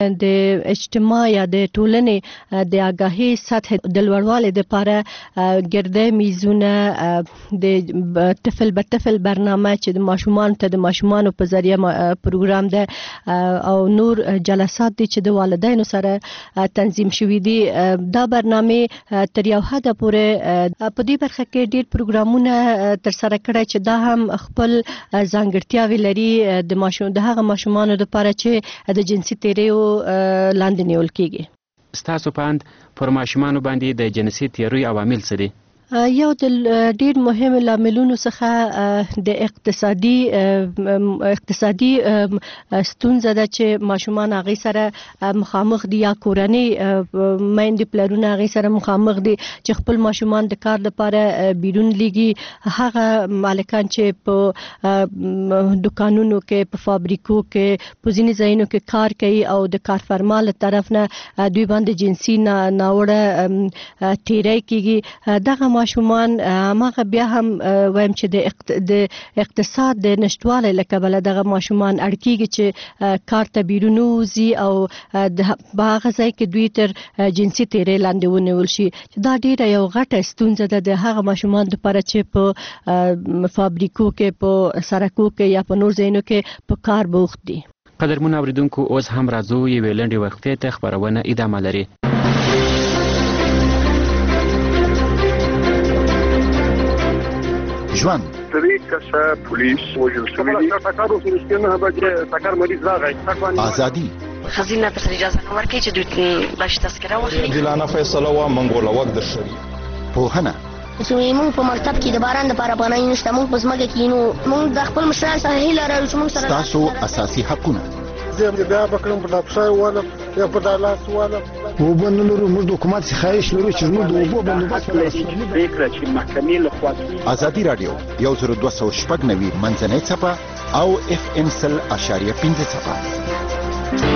د اجتماع یا د ټولنې د آگاهي سطح د لوړوالي لپاره ګرده میزونه د طفل به طفل برنامه چې د ماشومانو په ذریعه پروګرام ده او نور جلسات دي چې د والدینو سره تنظیم شوي دي. دا برنامه تر یو حد پورې په دې برخه کې ډیر پروګرامونه تر سره کړی چې دا هم خپل ځانګړتیاوې لري د هغه ماشومانو لپاره چې د جنسي تیریو لاندې نیول کیږي. ستاسو په اند پر ماشومانو باندې د جنسي تیریو عوامل څه دي؟ یو د ډیر مهم لاملونو څخه د اقتصادي ستونزه ده چې ماشومان هغه سره مخامخ دي یا کورنۍ میندې پلرونه هغه سره مخامخ دي چې خپل ماشومان د کار لپاره بیرون لیږي. هغه مالکان چې په دکانونو کې په فابریکو کې په ځینې ځایونو کې کار کوي او د کارفرما له طرف نه دوی باندې جنسي ناوړه تیری کیږي. دغه ماشومان هغه بیا هم وایم چې د اقتصاد د نشټوالي له کبله دغه ماشومان اړکیږي چې کار ته بیرون وځي او په هغه ځای کې دوی تر جنسي تیری لاندې ونیول شي. دا ډیره یو غټه ستونزه ده د هغه ماشومان لپاره چې په فابریکو کې په سړکو کې یا په نور ځایونو کې په کار بوخت دي. قدرمن اوریدونکو اوس هم راځو یوې لنډې وقفې ته خبرونه ادامه لري. ژوند پولیس وجل شوی سکر مریض راغی ازادي خزینه ته اجازه نه ورکړي چې دوی باش تذکره واخلي. جلانه فیصله وا منګوله وخت د شری پوهنه موږ په مکتب کې د باران لپاره پناه نشته. موږ په ځمکه کې نو موږ د خپل مشران سره هیله لرو چې موږ سره تاسو اساسي حقونه زم بیا بکړم په لپسای ولا یا په دالات ولا وبنلو موږ د حکومت څخه خواهش لرو چې موږ د اوبو بندوبست فکر چې محکمې له خوا ازادي رادیو 10290 منځنۍ صفه او FM 100.5 صفه.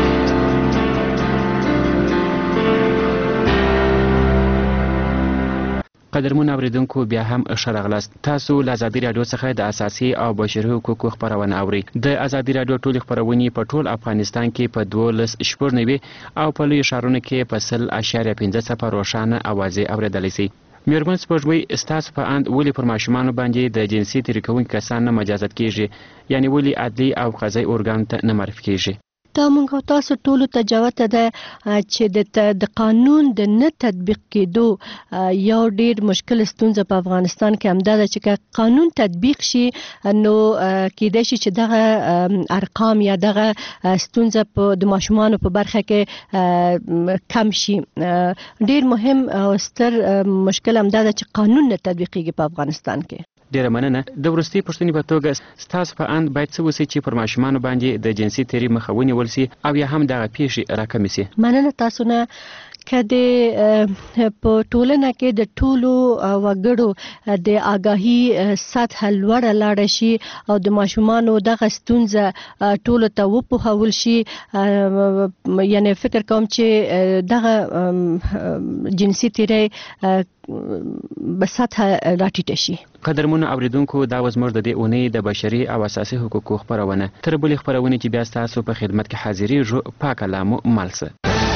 قدرمن اوریدونکو بیا هم ښه راغلاست. تاسو له ازادي رادیو څخه د اساسي او بشري حقوقو خبرونه اورئ. د ازادي رادیو ټولې خبرونې په ټول افغانستان کې په 12.9 او په لوی ښارونو کې په 100.5 روښانه اوازې اوریدلی شي. میرمن سپوږمۍ، ستاسو په اند ولې پر ماشومانو باندې د جنسي تیری کوونکي کسان نه مجازات کیږي؟ یعنی ولې عدلي او قضایي ارګان ته نه معرفي کیږي؟ دا موږ تاسو ټولو ته جوته ده چې د قانون د نه تطبیق کېدو یو ډیر مشکل ستونزه په افغانستان کې همدا ده چې قانون تطبیق شي نو کېدای شي چې دغه ارقام یا دغه ستونزه د ماشومانو په برخه کې کم شي. ډیر مهم او ستر مشکل همدا ده چې قانون نه تطبیقیږي په افغانستان کې. ډیره مننه. د وروستي پوښتنې په توګه ستاسو په اند باید څه وشي چې پر ماشومانو باندې د جنسي تیری مخه ونیول شي او یا هم دغه پیښې راکمې شي؟ مننه تاسو نه. که په ټولنه کې د ټولو وګړو د آگاهي سطح لوړه لاړه شي او د ماشومانو دغه ستونزه ټولو ته وپوهول شي، یعنی فکر کوم چې دغه جنسي تیری به سطح راټیټه شي. قدرمنو اوریدونکو، دا زموږ د دې اونۍ د بشري او اساسي حقوقو خبرونه. تر بلې خبرونې چې بیا ستاسو په خدمت کې حاضرېږو، پاک الله مو مل شه.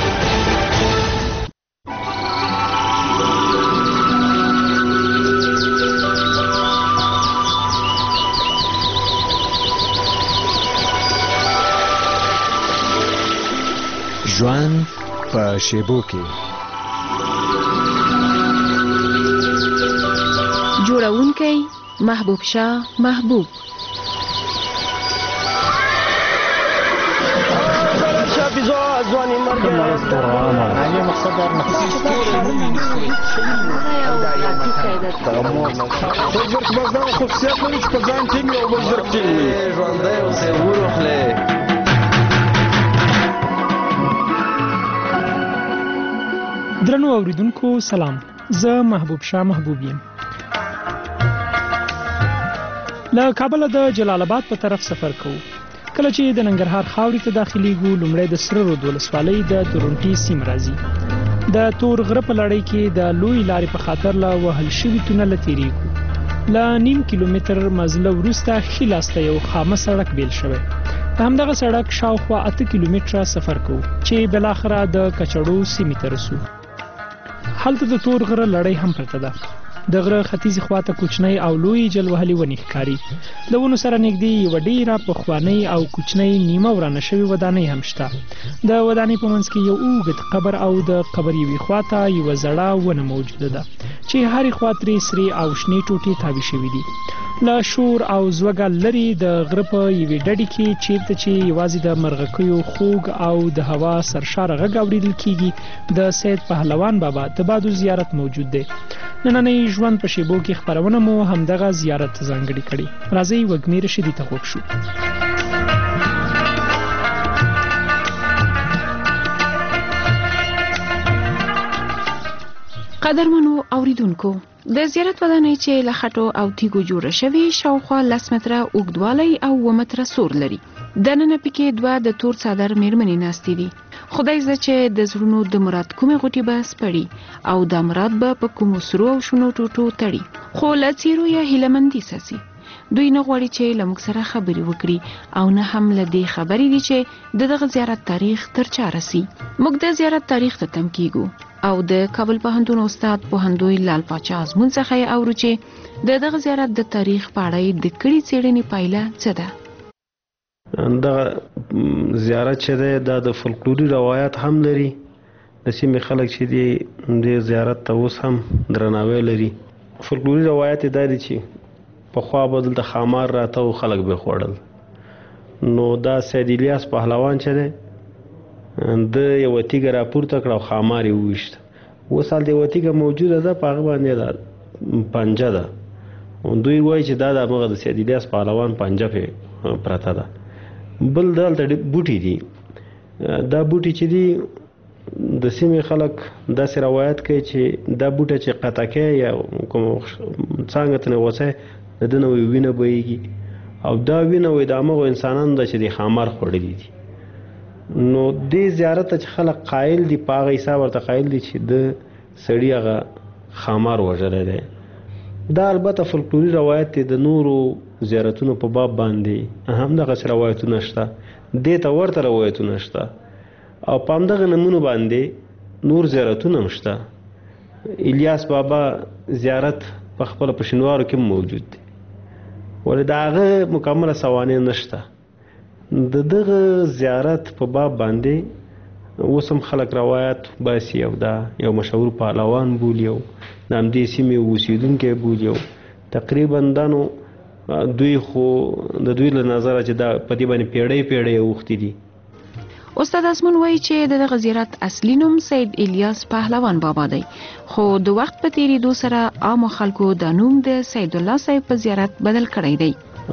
ژوند په شیبو کې. جوړونکی محبوب شاه محبوب. درنو اوریدونکو سلام، زه محبوب شاه محبوب یم. له کابل د جلال آباد په طرف سفر کوو. کله چې د ننګرهار خاورې ته داخليږو، لومړی د سره رود ولسوالۍ د تورنټي سیم راځي. د تور غره په لړۍ کې د لوی لارې په خاطر له وهل شوي تونل تیریږو. له نیم کیلومتر مزله وروسته ښي لاس ته یو خامه سړک بیل شوی. په همدغه سړک شاوخوا 8 کیلومتره سفر کوو چې بلاخره د کچړو سیمې ته رسو. هلته د تور غره لړۍ هم پرته ده. د غره ختیځې خواته کوچنۍ او لوی جلوهلي ونې ښکاري. د ونو سره نږدې یوه ډېره پخوانۍ او کوچنۍ نیمه ورانه شوې ودانۍ هم شته. د ودانۍ په منځ کې یو اوږد قبر او د قبر یوې خواته یوه زړه ونه موجوده ده چې هرې خوا ترې سرې او شنې ټوټې تاوې شوي دي. له شور او زوږه لرې د غره په یوې ډډې کې چیرته چې یوازې د مرغکیو خوږ او د هوا سرشاره غږ اورېدل کېږي د سید پهلوان بابا د بادو زیارت موجود دی. نننۍ ژوند په شیبو کې خپرونه مو همدغه زیارت ځانګړې کړې. راځئ وږمې رشیدي ته خوږ شو. قدرمنو اوریدونکو، د زیارت ودانۍ چې له خټو او تیږو جوړه شوې شاوخوا 10 متره اوږدوالی او 2 متره سور لري. دننه پکې 2 د تور څادر میرمنې ناستې دي. خدای زده چې د زړونو د مراد کومې غوټې به سپړي او د مراد به په کومو سرو او شنو ټوټو تړي. خو له څیرو یا هیلهمندي ساسي. دوی نه غواړي چې له موږ سره خبرې وکړي او نه هم له دې خبرې دي چې دغه زیارت تاریخ تر چا رسي. موږ د زیارت تاریخ ته تم کیږو او د کابل پوهنتون استاد پوهندوی لال پاچا ازمون څخه یې اورو چې دغه زیارت د تاریخ په اړه د کړي څېړنې پایله څه ده. دا زیارت چې ده د فولکلوري روایت هم لري. د سیمې خلک چې دي د زیارت ته اوس هم درناوی لري. فولکلوري روایت دا دی چې پخوا به دلته خامار راته او خلک به خوړل. نو دا سید الیاس پهلوان چې دی د یوه تیږه راپورته کړه او خامار یې وویشت. اوس هلته یوه تیږه موجوده ده، په هغه باندې دا پنجه ده. دوی وایي چې دا د همغه د سید الیاس پهلوان پنجه پرې پرته ده. بل دلته بوټي دي. دا بوټي چې دي د سیمې خلک داسې روایت کوي چې دا بوټه چې قطع کوي یا کوم څانګه ته وڅی د ده نه وینه بهیږي او دا وینه د همغو انسانانو ده چې د خامار خوړلي دي. نو دې زیارت ته چې خلک قایل دي په هغه حساب ورته قایل دي چې د سړي هغه خامار وژلی دی. دا البته فولکلوري روایت دی. د نورو زیارتونو په باب باندې همدغسې روایتونه شته، دې ته ورته روایتونه شته او په همدغه نمونو باندې نور زیارتونه هم شته. الیاس بابا زیارت په خپله په شینوارو کې موجود دی، ولې د هغه مکمله سوانح نشته. د دغه زیارت په باب باندې اوس هم خلک روایت باسي او دا یو مشهور پهلوان بولي او د همدې سیمې اوسېدونکی بولي او تقریبا دا نو دوی خو د دوی له نظره چې دا په دې باندې پیړۍ پیړۍ اوښتي دي. استاد ازمون وایي چې دغه زیارت اصلي نوم سید الیاس پهلوان بابا دی، خو د وخت په تیریدو سره عامو خلکو د نوم د سید الله صاحب په زیارت بدل کړی دی.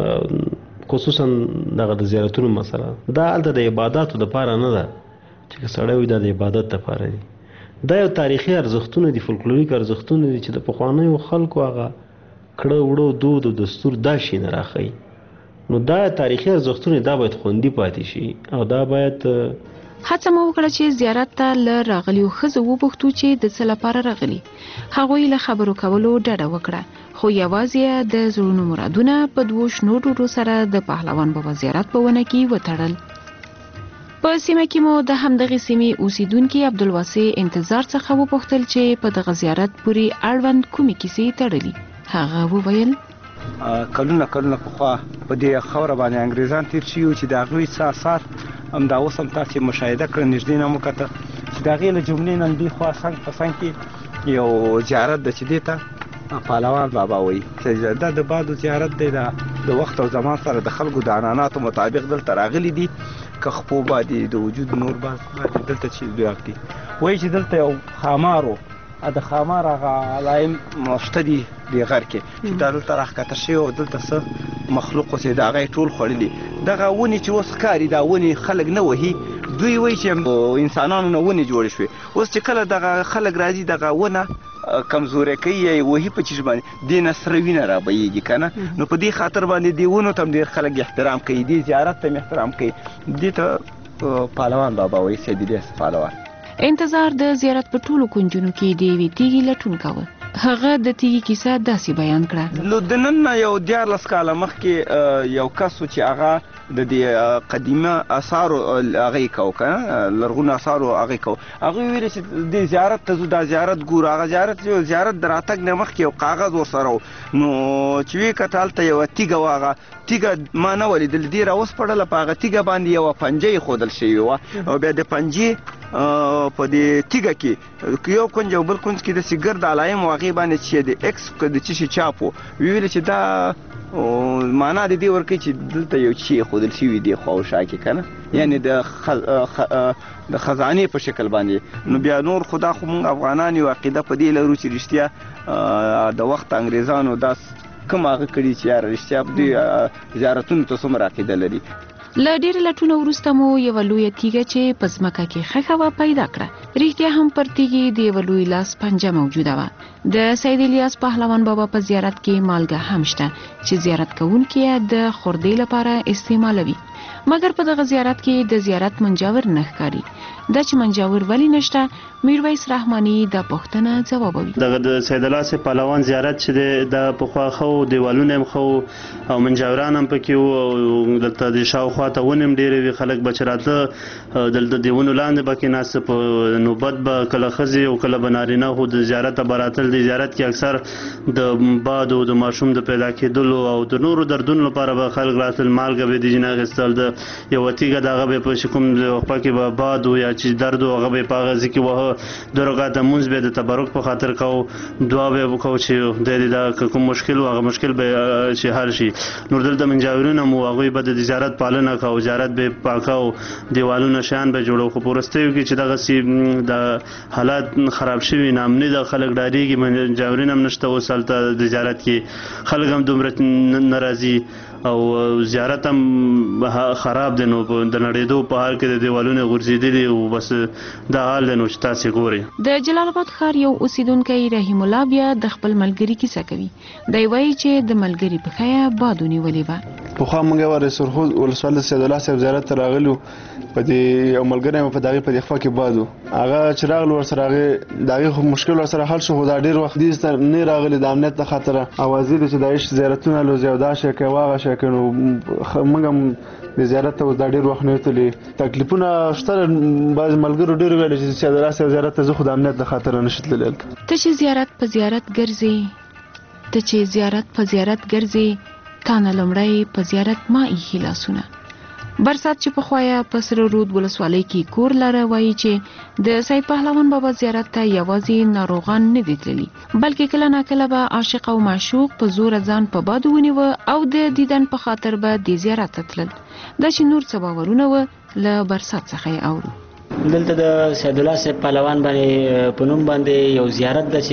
خصوصا دغه د زیارتونو مسله دا هلته د عباداتو دپاره نه ده چې که سړی وي دا د عبادت دپاره دي. دا یو تاریخي ارزښتونه دي، فولکلوریک ارزښتونه دي چې د پخوانیو خلکو هغه کړه وړه دود او دستور دا شي نه راښیي. نو دا تاریخي ارزښتونه دا باید خوندي پاتې شي او دا باید هڅه مو وکړه چې زیارت ته له راغلیو ښځو وپوښتو چې د څه لپاره راغلي. هغوی له خبرو کولو ډډه وکړه، خو یوازې د زړونو مرادونه په 2 شنو ټوټو سره د پهلوان بابا زیارت په ونه کې وتړل. په سیمه کې مو د همدغې سیمې اوسیدونکي عبدالواسع انتظار څخه وپوښتل چې په دغه زیارت پورې اړوند کومې کیسې تړلي. هغه وویل کلونه پخوا په دې خاوره باندې انګریزان تیر شوي وو چې د هغوی څه اثار همدا اوس هم تاسې مشاهده کړه، نږدې نه مو کته چې د هغې له جملې نه دې خوا څنګ په څنګ کې یو زیارت ده چې دې ته پهلوان بابا وایي. دا د بادو زیارت دی. دا د وخت او زمان سره د خلکو د عنعناتو مطابق دلته راغلي دي. که خپو باندې د وجود نور باندې دلته چې دوی اخلي وایي چې دلته یو خامار و. د خامار هغه علایم شته دي دې غر کې چې دا دلته راښکته شوي او دلته څه مخلوق اوسې د هغه یې ټول خوړلي. دغه ونې چې اوس ښکاري دا ونې خلک نه وهي، دوی وایي چې انسانانو نه ونې جوړې شوې. اوس چې کله دغه خلک راځي دغه ونه کمزوری کوي یا یې وهي په چیز باندې دې نه سره وینه رابهیږي که نه. نو په دې خاطر باندې دې ونو ته هم ډېر خلک احترام کوي، دې زیارت ته هم احترام کوي. دې ته پهلوان بابا وایي، سید الیاس پهلوان. انتظار د زیارت په ټولو کونجونو کې د یوې تیږې لټون کاوه. هغه د تیږې کیسه داسې بیان کړه. نو د نن نه یو 14 کاله مخکې یو کس و چې هغه د دې قدیمه آثارو هغې کوو که لرغونو آثارو هغې کوو. هغوی ویلې چې دې زیارت ته ځو، دا زیارت ګورو. هغه زیارت د راتګ نه مخکې یو کاغذ ورسره و، نو چې ویې کته هلته یوه تیږه وه. هغه تیږه ما نه ولیدل، دې راوسپړله، په هغه تیږه باندې یوه پنجه ایښودل شوې وه، او بیا د پنجې په دې تیږه کې یو کونج او بل کونج کې داسې ګرد علایم و، هغې باندې چې د ایکس د څه شي چاپ و. ویلې چې دا معنا د دې ورکوي چې دلته یو شي ایښودل شوي دي خوا او شا کې که نه، یعنې د خزانې په شکل باندې. نو بیا نور خو دا خو مونږ افغانان یو عقیده په دې لرو چې رښتیا د وخت انګریزانو دا کوم هغه کړي چې یاره رښتیا دوی زیارتونو ته څومره عقیده لري. له ډېر لټونه وروسته مو یوه لویه تیږه چې په ځمکه کې ښخه وه پیدا کړه. رښتیا هم پر تیږې د یوه لوی لاس پنجه موجوده وه. د سید الیاس پهلوان بابا په زیارت کې مالګه هم شته چې زیارت کوونکي یې د خوردې لپاره استعمالوي. مګر په دغه زیارت کې د زیارت منجاور نه ښکاري. دا چې منجاور ولې نشته، میرویس رحماني دا پوښتنه ځوابوي. دغه د سید الیاس پهلوان زیارت چې دی دا پخوا ښه و، دیوالونه هم ښه و او منجاوران هم پکې وو، او دلته د شاوخوا ته ونې هم ډېرې وي. خلک به چې راتله دلته د ونو لاندې به کېناسته، په نوبت به کله ښځې او کله به نارینه خو د زیارته به راتل. د زیارت کې اکثر د باد او د ماشوم د پیدا کېدلو او د نورو دردونو لپاره به خلک راتل. مالګه به یې د جینه اخیستل، د یوه تیږه د هغه به په چې کوم وقفه کې به باد و یا چې درد و هغه به یې په هغه ځای کې وهه. 2 رکعته لمونځ به یې د تبرک په خاطر کوو، دعا به یې وکړو چې خدای دې دا کوم مشکل و هغه مشکل به چې حل شي. نور دلته منجاورونه مو هغوی به د زیارت پالنه کوو، زیارت به یې پاکو، دیوالونه شیان به جوړو. خو په وروستیو کې چې دغسې د حالات خراب شوي، ناامني د خلک ډارېږي، منجاورین هم نشته اوس هلته د زیارت کې، خلک هم دومره نه راځي او زیارت هم خراب دی. نو د نړېدو په حال کې د دیوالونه غورځېدلي او بس دا حال دی نو چې تاسې ګورئ. د جلال آباد ښار یو اوسیدونکی رحیم الله بیا د خپل ملګري کیسه کوي. دی وایي چې د ملګري په ښیه باد ونیولې وه. پخوا موږ یوه رسولخود ولسوالۍ د سید الله صاحب زیارت ته راغلي، په دې یو ملګری مو په د هغې په دې خوا کې باد و. هغه چې راغلو ورسره هغې د هغې خو مشکل ورسره حل شو، خو دا ډېر وخت دې ته نه راغلي د امنیت د خاطره. اوازې دي چې دا عشق زیارتونه لوځي او دا شی کوي او هغه شی کوي. نو موږ هم د زیارت ته اوس دا ډېر وخت نه وتلي. تکلیفونه شته، بعضې ملګرو ډېر ویلي چې سید الله صاحب زیارت ته زه خو د امنیت د خاطره نه شي تللی. ته چې زیارت په زیارت ګرځې، ته چې زیارت په زیارت ګرځې، تا نه لومړی په زیارت ما ایښي لاسونه. برسات چې پخوا په سره رود ولسوالۍ کې کور لره وایي چې د سید پهلوان بابا زیارت ته یوازې ناروغان نه دي تللي، بلکې کله ناکله به عاشق او معشوق په زور ځان په باد ونیوه او د دیدن په خاطر به د زیارت ته تلل. دا چې نور څه باورونه وه له برسات څخه یې اورو. دلته د سید الله صاحب پهلوان باندې په نوم باندې یو زیارت ده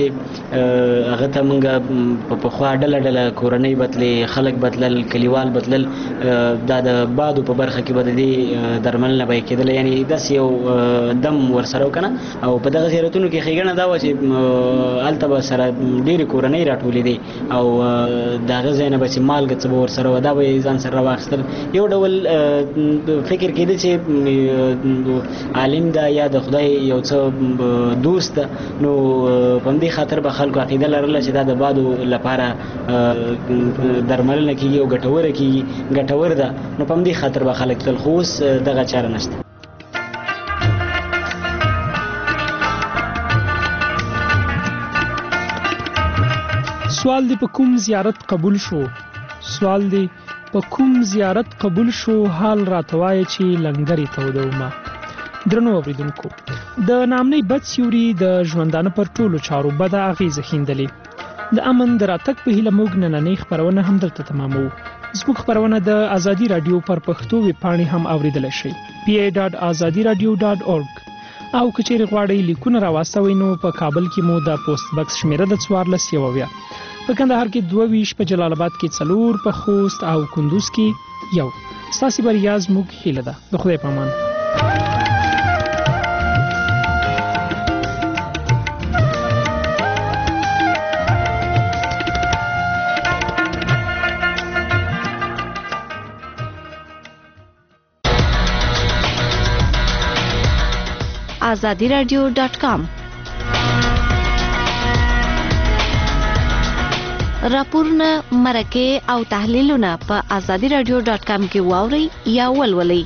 چې هغه ته موږ په پخوا ډله ډله کورنۍ بتلې، خلک بتلل، کلیوال بتلل. دا د بادو په برخه کې به د دې درملنه به یې کېدله، یعنې داسې یو دم ورسره و که نه. او په دغه زیارتونو کې ښېګڼه دا وه چې هلته به سره ډېرې کورنۍ راټولې دي او د هغه ځای نه به چې مالګه څه به ورسره وه دا به یې ځان سره راواخیستل. یو ډول فکر کېده چې عالم ده یا د خدای یو څه دوست ده. نو په همدې خاطر به خلکو عقیده لرله چې دا د بادو لپاره درملنه کېږي او ګټوره کېږي، ګټور ده. نو په همدې خاطر به خلک تل، خو اوس دغه چاره نشته. سوال دی په کوم زیارت قبول شو؟ سوال دی په کوم زیارت قبول شو؟ حال راتوای چې لنګرې ته ودومه. درنو اوریدونکو، د نامنۍ بد سیوري د ژوندانه پر ټولو چارو بده اغیزه ښیندلې. د امن د راتګ په هیله موږ نننۍ خپرونه همدلته تماموو. زموږ خپرونه د ازادي راډیو پر پښتو ویبپاڼې هم اوریدلی شئ، pa.azadiradio.org. او که چیرې غواړئ لیکونه راواستوئ نو په کابل کې مو د پوسټ بکس شمیره د 1490، په کندهار کې 22، په جلال آباد کې 4، په خوست او کندوز کې 1. ستاسې بریا زموږ هیله ده. د خدای په امان. azadiradio.com راپورونه، مرکې او تحلیلونه په azadiradio.com کې واورئ یا ولولئ.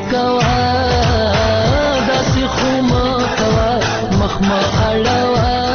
مخ ما اړوا